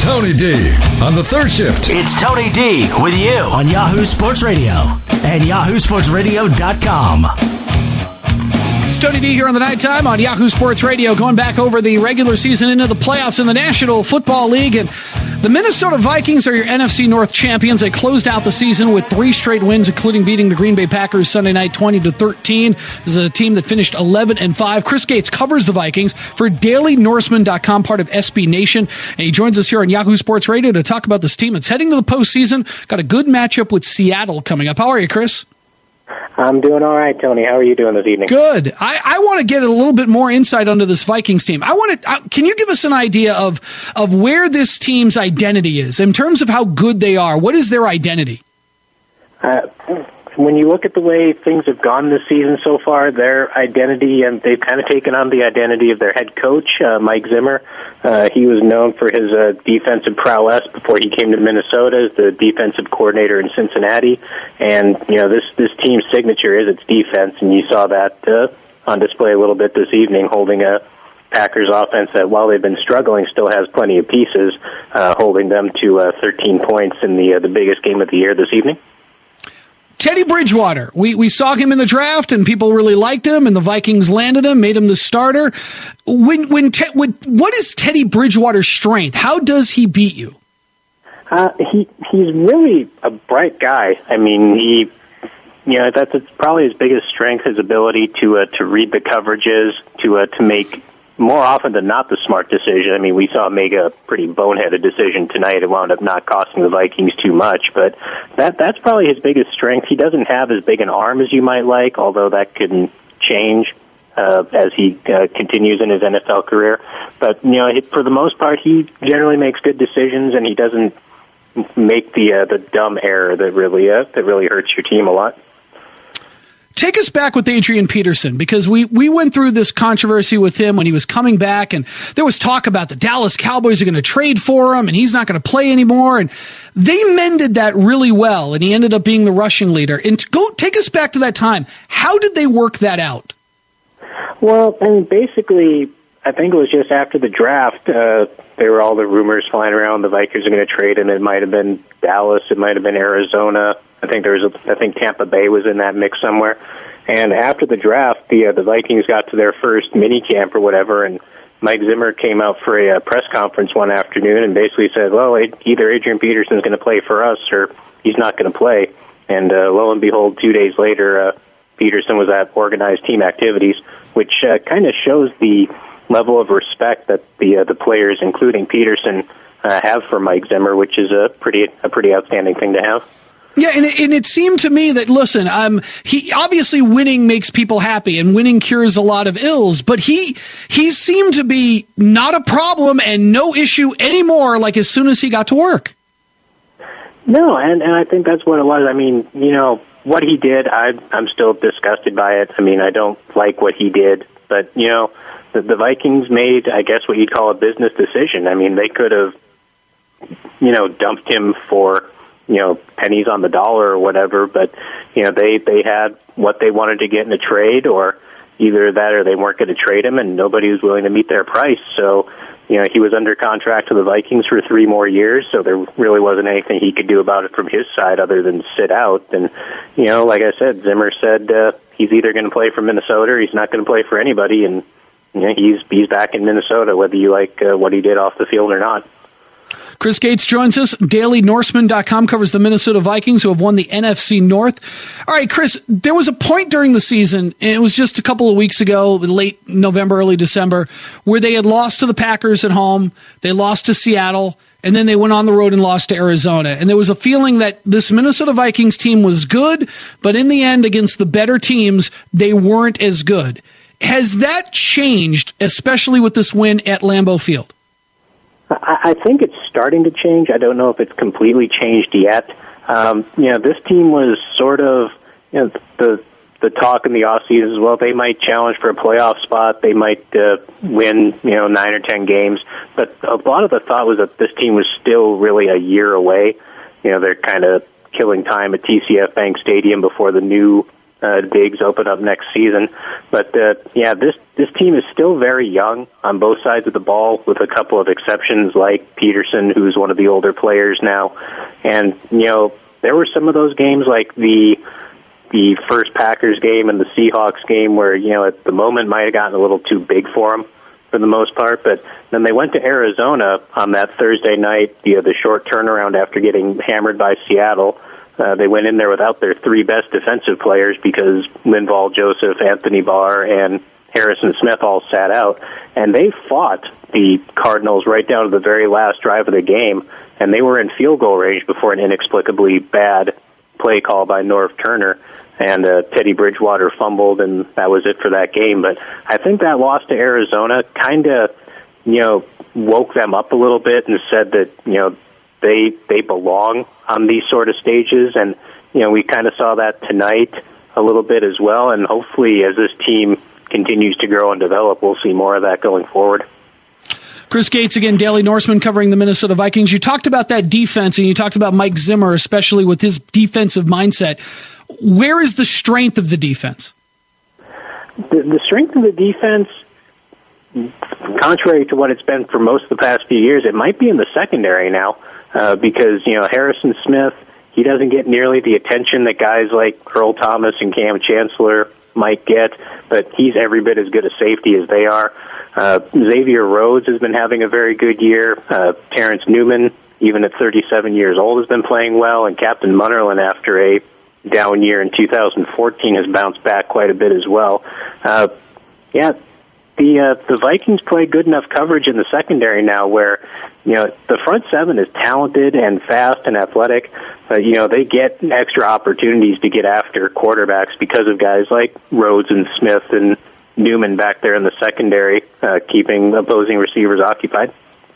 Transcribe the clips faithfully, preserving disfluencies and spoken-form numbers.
Tony D on the third shift. It's Tony D with you on Yahoo Sports Radio and yahoo sports radio dot com. It's Tony D here on the nighttime on Yahoo Sports Radio, going back over the regular season into the playoffs in the National Football League. And the Minnesota Vikings are your N F C North champions. They closed out the season with three straight wins, including beating the Green Bay Packers Sunday night twenty to thirteen. This is a team that finished eleven and five. Chris Gates covers the Vikings for daily norseman dot com, part of S B Nation. And he joins us here on Yahoo Sports Radio to talk about this team. It's heading to the postseason. Got a good matchup with Seattle coming up. How are you, Chris? I'm doing all right, Tony. How are you doing this evening? Good. I, I want to get a little bit more insight onto this Vikings team. I want to. Uh, can you give us an idea of of where this team's identity is in terms of how good they are? What is their identity? Uh, when you look at the way things have gone this season so far, their identity, and they've kind of taken on the identity of their head coach, uh, Mike Zimmer. Uh, he was known for his uh, defensive prowess before he came to Minnesota as the defensive coordinator in Cincinnati. And, you know, this, this team's signature is its defense, and you saw that uh, on display a little bit this evening, holding a Packers offense that, while they've been struggling, still has plenty of pieces, uh, holding them to uh, thirteen points in the uh, the biggest game of the year this evening. Teddy Bridgewater, we, we saw him in the draft, and people really liked him, and the Vikings landed him, made him the starter. When when, te- when what is Teddy Bridgewater's strength? How does he beat you? Uh, he he's really a bright guy. I mean, he you know that's it's probably his biggest strength, his ability to uh, to read the coverages, to uh, to make more often than not the smart decision. I mean, we saw him make a pretty boneheaded decision tonight. It wound up not costing the Vikings too much, but that that's probably his biggest strength. He doesn't have as big an arm as you might like, although that can change uh, as he uh, continues in his N F L career. But, you know, for the most part, he generally makes good decisions, and he doesn't make the uh, the dumb error that really uh, that really hurts your team a lot. Take us back with Adrian Peterson, because we, we went through this controversy with him when he was coming back, and there was talk about the Dallas Cowboys are going to trade for him, and he's not going to play anymore. And they mended that really well, and he ended up being the rushing leader. And to go take us back to that time. How did they work that out? Well, I mean, basically, I think it was just after the draft. Uh, there were all the rumors flying around. The Vikings are going to trade him. It might have been Dallas. It might have been Arizona. I think there was. A, I think Tampa Bay was in that mix somewhere. And after the draft, the uh, the Vikings got to their first mini camp or whatever, and Mike Zimmer came out for a uh, press conference one afternoon and basically said, "Well, it, either Adrian Peterson's going to play for us or he's not going to play." And uh, lo and behold, two days later, uh, Peterson was at organized team activities, which uh, kind of shows the level of respect that the uh, the players, including Peterson, uh, have for Mike Zimmer, which is a pretty a pretty outstanding thing to have. Yeah, and it, and it seemed to me that, listen, um, he obviously winning makes people happy, and winning cures a lot of ills, but he he seemed to be not a problem and no issue anymore, like as soon as he got to work. No, and, and I think that's what it was. I mean, you know, what he did, I, I'm still disgusted by it. I mean, I don't like what he did, but, you know, the, the Vikings made, I guess, what you'd call a business decision. I mean, they could have, you know, dumped him for, you know, pennies on the dollar or whatever, but, you know, they, they had what they wanted to get in a trade, or either that or they weren't going to trade him, and nobody was willing to meet their price. So, you know, he was under contract to the Vikings for three more years, so there really wasn't anything he could do about it from his side other than sit out. And, you know, like I said, Zimmer said uh, he's either going to play for Minnesota or he's not going to play for anybody, and, you know, he's, he's back in Minnesota, whether you like uh, what he did off the field or not. Chris Gates joins us. daily norseman dot com covers the Minnesota Vikings, who have won the N F C North. All right, Chris, there was a point during the season, and it was just a couple of weeks ago, late November, early December, where they had lost to the Packers at home, they lost to Seattle, and then they went on the road and lost to Arizona. And there was a feeling that this Minnesota Vikings team was good, but in the end, against the better teams, they weren't as good. Has that changed, especially with this win at Lambeau Field? I think it's starting to change. I don't know if it's completely changed yet. Um, you know, this team was sort of, you know, the the talk in the offseason as well. They might challenge for a playoff spot. They might uh, win, you know, nine or ten games. But a lot of the thought was that this team was still really a year away. You know, they're kind of killing time at T C F Bank Stadium before the new uh, Diggs open up next season. But, uh, yeah, this, this team is still very young on both sides of the ball, with a couple of exceptions like Peterson, who's one of the older players now. And, you know, there were some of those games like the the first Packers game and the Seahawks game where, you know, at the moment might have gotten a little too big for them for the most part. But then they went to Arizona on that Thursday night, the, the short turnaround after getting hammered by Seattle. Uh, they went in there without their three best defensive players because Linval Joseph, Anthony Barr, and Harrison Smith all sat out. And they fought the Cardinals right down to the very last drive of the game, and they were in field goal range before an inexplicably bad play call by Norv Turner. And uh, Teddy Bridgewater fumbled, and that was it for that game. But I think that loss to Arizona kind of, you know, woke them up a little bit and said that, you know, they they belong on these sort of stages. And, you know, we kind of saw that tonight a little bit as well. And hopefully as this team continues to grow and develop, we'll see more of that going forward. Chris Gates, again, Daily Norseman covering the Minnesota Vikings. You talked about that defense, and you talked about Mike Zimmer, especially with his defensive mindset. Where is the strength of the defense? The, the strength of the defense, contrary to what it's been for most of the past few years, it might be in the secondary now uh, because, you know, Harrison Smith, he doesn't get nearly the attention that guys like Earl Thomas and Cam Chancellor might get, but he's every bit as good a safety as they are. Uh, Xavier Rhodes has been having a very good year. Uh, Terrence Newman, even at thirty-seven years old, has been playing well, and Captain Munnerlyn, after a down year in two thousand fourteen, has bounced back quite a bit as well. Uh, yeah, the uh, the Vikings play good enough coverage in the secondary now where, you know, the front seven is talented and fast and athletic, but, you know, they get extra opportunities to get after quarterbacks because of guys like Rhodes and Smith and Newman back there in the secondary, uh, keeping opposing receivers occupied.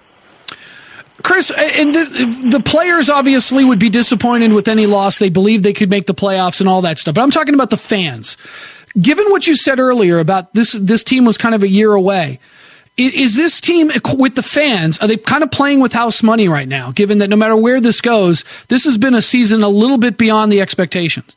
Chris, and the, the players obviously would be disappointed with any loss. They believe they could make the playoffs and all that stuff. But I'm talking about the fans. Given what you said earlier about this, this team was kind of a year away. Is, is this team with the fans, are they kind of playing with house money right now, given that no matter where this goes, this has been a season a little bit beyond the expectations?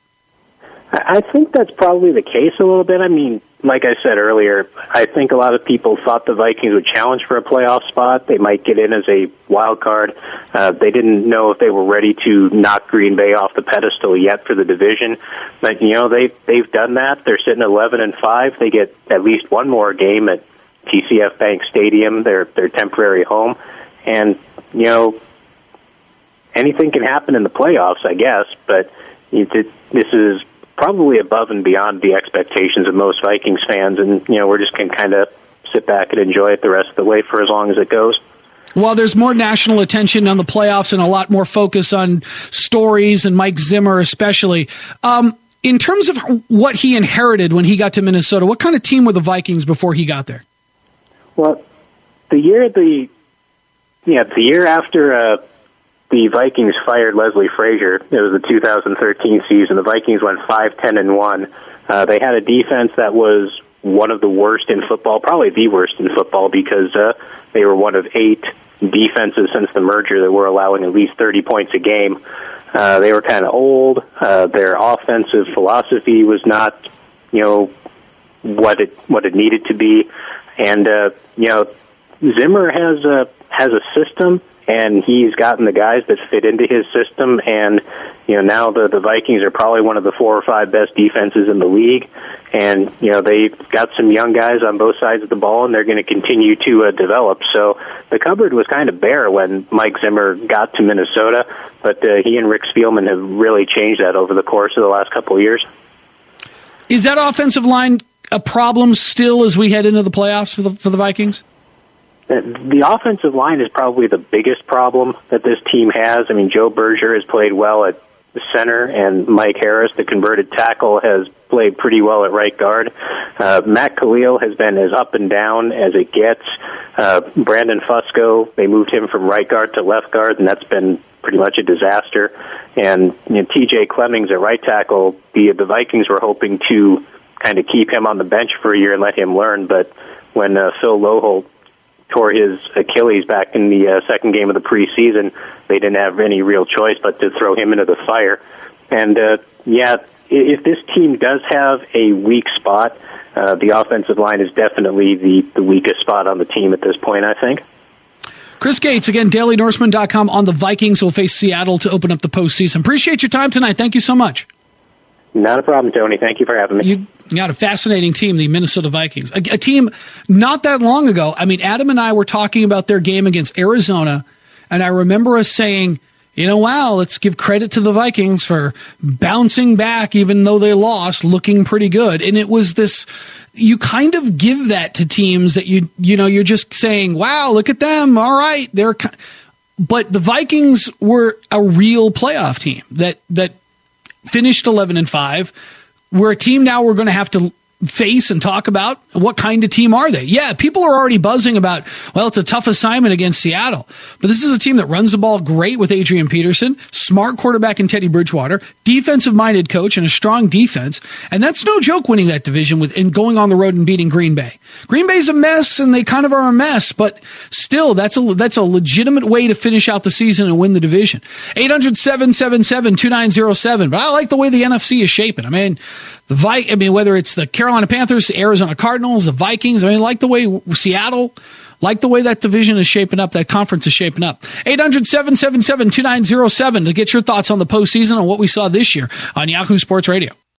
I think that's probably the case a little bit. I mean, like I said earlier, I think a lot of people thought the Vikings would challenge for a playoff spot. They might get in as a wild card. Uh, they didn't know if they were ready to knock Green Bay off the pedestal yet for the division. But, you know, they, they've done that. They're sitting at eleven and five. They get at least one more game at T C F Bank Stadium, their, their temporary home. And, you know, anything can happen in the playoffs, I guess. But it, this is probably above and beyond the expectations of most Vikings fans, and, you know, we're just going to kind of sit back and enjoy it the rest of the way for as long as it goes. Well, there's more national attention on the playoffs and a lot more focus on stories and Mike Zimmer especially. Um, in terms of what he inherited when he got to Minnesota, what kind of team were the Vikings before he got there? Well, the year the yeah the year after uh, the Vikings fired Leslie Frazier, it was the two thousand thirteen season. The Vikings went five ten and one. Uh, they had a defense that was one of the worst in football, probably the worst in football, because uh, they were one of eight defenses since the merger that were allowing at least thirty points a game. Uh, they were kind of old. Uh, their offensive philosophy was not, you know, what it what it needed to be, and uh, you know, Zimmer has a has a system, and he's gotten the guys that fit into his system. And, you know, now the, the Vikings are probably one of the four or five best defenses in the league. And, you know, they've got some young guys on both sides of the ball, and they're going to continue to uh, develop. So the cupboard was kind of bare when Mike Zimmer got to Minnesota, but uh, he and Rick Spielman have really changed that over the course of the last couple of years. Is that offensive line a problem still as we head into the playoffs for the, for the Vikings? The offensive line is probably the biggest problem that this team has. I mean, Joe Berger has played well at the center, and Mike Harris, the converted tackle, has played pretty well at right guard. Uh, Matt Khalil has been as up and down as it gets. Uh, Brandon Fusco, they moved him from right guard to left guard, and that's been pretty much a disaster. And, you know, T J Clemmings at right tackle, the, the Vikings were hoping to kind of keep him on the bench for a year and let him learn, but when uh, Phil Loholt tore his Achilles back in the uh, second game of the preseason, they didn't have any real choice but to throw him into the fire. And, uh, yeah, if this team does have a weak spot, uh, the offensive line is definitely the, the weakest spot on the team at this point, I think. Chris Gates, again, daily norseman dot com on the Vikings will face Seattle to open up the postseason. Appreciate your time tonight. Thank you so much. Not a problem, Tony. Thank you for having me. You got a fascinating team, the Minnesota Vikings. A, a team not that long ago. I mean, Adam and I were talking about their game against Arizona, and I remember us saying, you know, wow, let's give credit to the Vikings for bouncing back even though they lost, looking pretty good. And it was this, you kind of give that to teams that you, you know, you're just saying, wow, look at them. All right. They're, but the Vikings were a real playoff team that, that finished eleven and five. We're a team now we're going to have to face and talk about. What kind of team are they? Yeah, people are already buzzing about, well, it's a tough assignment against Seattle. But this is a team that runs the ball great with Adrian Peterson, smart quarterback in Teddy Bridgewater, defensive-minded coach, and a strong defense. And that's no joke winning that division with and going on the road and beating Green Bay. Green Bay's a mess, and they kind of are a mess, but still, that's a that's a legitimate way to finish out the season and win the division. eight hundred, seven seven seven, two nine zero seven. But I like the way the N F C is shaping. I mean, the Vi- I mean, whether it's the Carolina Panthers, the Arizona Cardinals, the Vikings, I mean, like the way Seattle, like the way that division is shaping up, that conference is shaping up. eight hundred, seven seven seven, two nine zero seven to get your thoughts on the postseason and what we saw this year on Yahoo Sports Radio.